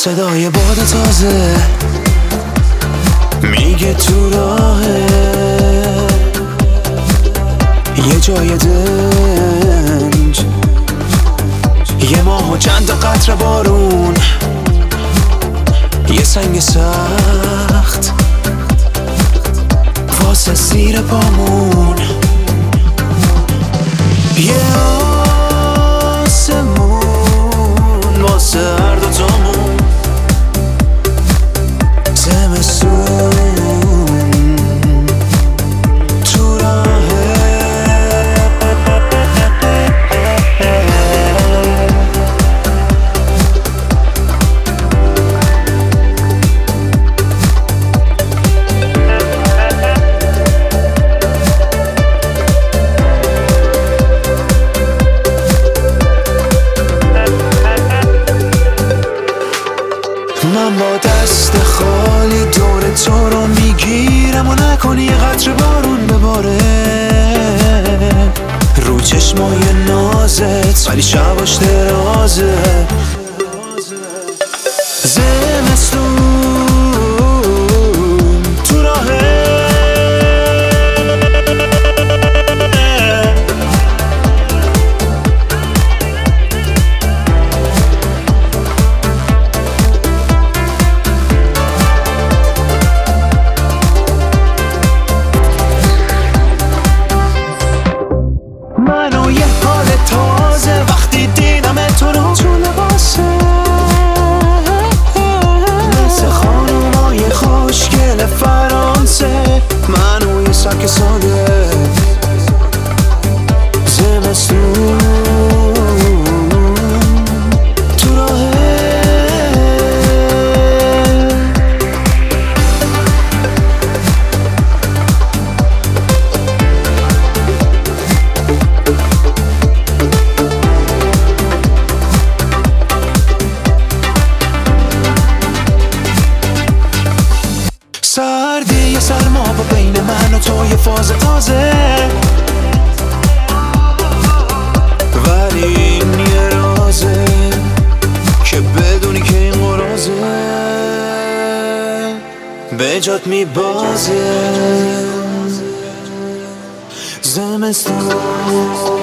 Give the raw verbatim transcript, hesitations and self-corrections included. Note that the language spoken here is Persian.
صدای باد تازه میگه تو راهه، یه جای دنج، یه ماه و چند تا قطره بارون، یه سنگ سخت واسه زیر پامون، یه آسمون واسه هر دوتامون، زمستون تو راهه. من با دست خالی دور تو رو میگیرم و نکنی یه قطره بارون بباره رو چشمای نازت، ولی شباش درازه. زمستون تو راهه، منو یه حال تازه وقتی دیدم تو رو تو لباسه، مثل خانومای خوشگل فرانسه، منو یه ساک ساده. زمستون تو راهه، سردی یه سرما با بین من و تو یه فاز تازه، ولی این یه رازه که بدونی که این قرازه به جات میبازه. زمستون